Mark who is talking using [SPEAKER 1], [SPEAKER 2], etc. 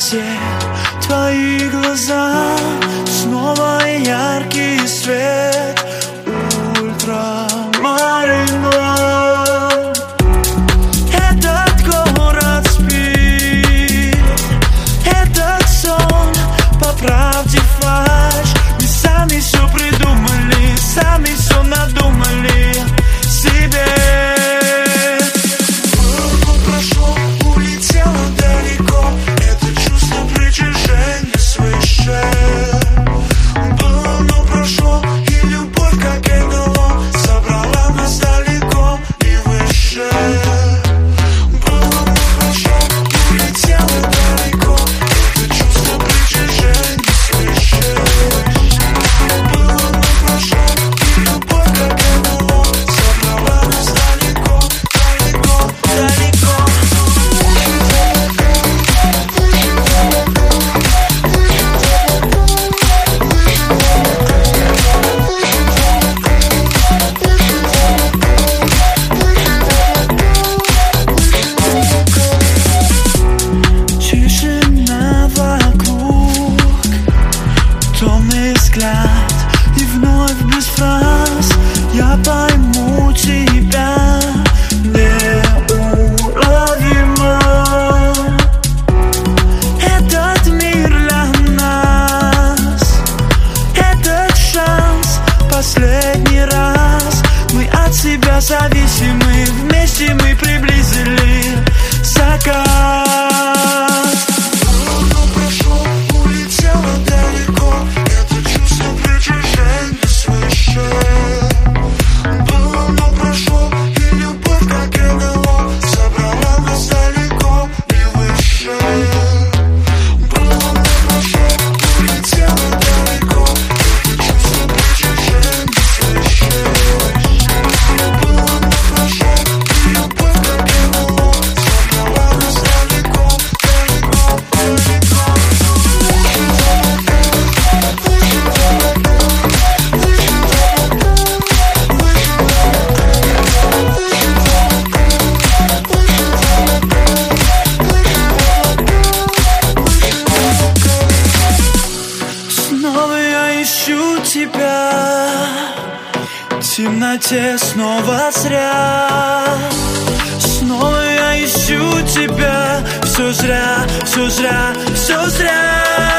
[SPEAKER 1] свет, твои глаза, снова яркий свет, ультрамарин. Этот город спит, этот сон по правде фальшь. Мы сами все придумали, сами все надумали себе. Было, прошло, улетело далеко, это чувство притяжения свыше. Было, но прошло, и любовь, как НЛО, собрала нас далеко и выше. Было, но прошло, улетело далеко, это чувство притяжения свыше. Было, но прошло, и любовь, как НЛО, собрала нас далеко, далеко, далеко. Тишина вокруг, томный взгляд, и вновь без фраз я пойму тебя неуловимо. Этот мир для нас, этот шанс, последний раз. Мы от себя зависимы, вместе мы приблизили закат. Было, прошло, улетело далеко, это чувство притяжения свыше. Было, но прошло, и любовь, как НЛО, собрала нас далеко и выше. Было, но прошло, улетело далеко, это чувство притяжения свыше. Было, но прошло, и любовь, как НЛО, собрала нас далеко, далеко, далеко. Снова я ищу тебя, в темноте снова зря. Снова я ищу тебя, все зря, все зря, все зря.